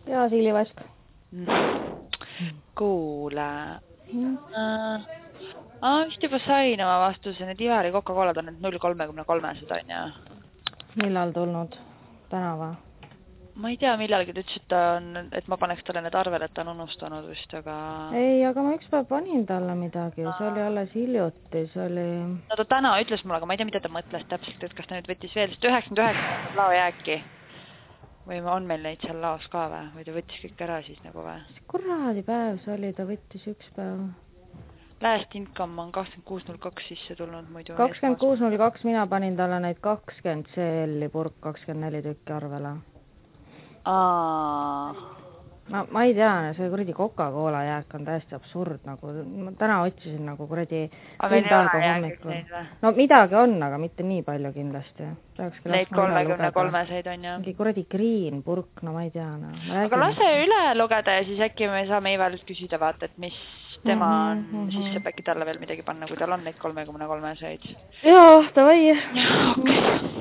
Ja siilivask. Kuule. Vist juba sain oma vastuse, need Ivari Coca-Colad on need 0,33 on ja? Millal tulnud? Täna või? Ma ei tea millalgi, ta ütles, et ma paneks talle need arvel, et ta on unustanud vist, aga... Ei, aga ma ükspäev panin talle midagi, see oli alles hiljuti, see oli... No ta täna ütles mulle, aga ma ei tea, mida ta mõtles täpselt, et kas ta nüüd võttis veel, sest 99 lao jääki. Või on meil neid seal laos ka või ta võttis kõik ära siis nagu või? Kuradi päev see oli, ta võttis üks päev. Last income on 26.02 sisse tulnud muidu. 26.02 mina panin talle neid 20 CL-i purk 24 tükki arvele. Ma ei tea, see kuradi Coca-Cola jääk on täiesti absurd, nagu ma täna otsisin nagu kuradi no midagi on, aga mitte nii palju kindlasti. Neid 33-seid on ja. Mingi kuradi green purk, no ma ei tea. No. Aga lase üle lugeda ja siis äkki me saame Ivalilt küsida vaata, et mis tema on, siis saab äkki talle veel midagi panna, kui tal on neid 33-seid. Jaa, davai. Okay.